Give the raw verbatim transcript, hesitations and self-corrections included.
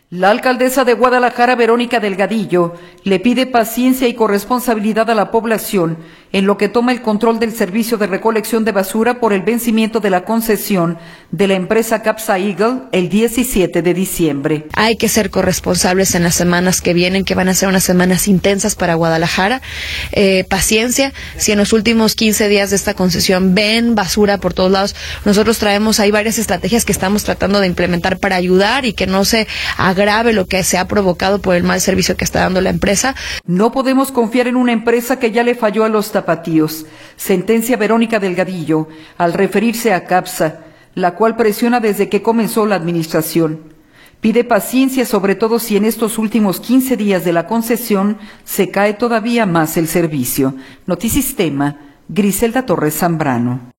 La alcaldesa de Guadalajara, Verónica Delgadillo, le pide paciencia y corresponsabilidad a la población en lo que toma el control del servicio de recolección de basura por el vencimiento de la concesión de la empresa Capsa Eagle el diecisiete de diciembre. Hay que ser corresponsables en las semanas que vienen, que van a ser unas semanas intensas para Guadalajara. Eh, paciencia, si en los últimos quince días de esta concesión ven basura por todos lados, nosotros traemos ahí varias estrategias que estamos tratando de implementar para ayudar y que no se grave lo que se ha provocado por el mal servicio que está dando la empresa. No podemos confiar en una empresa que ya le falló a los tapatíos, sentencia Verónica Delgadillo al referirse a Capsa, la cual presiona desde que comenzó la administración. Pide paciencia, sobre todo si en estos últimos quince días de la concesión se cae todavía más el servicio. Notisistema, Griselda Torres Zambrano.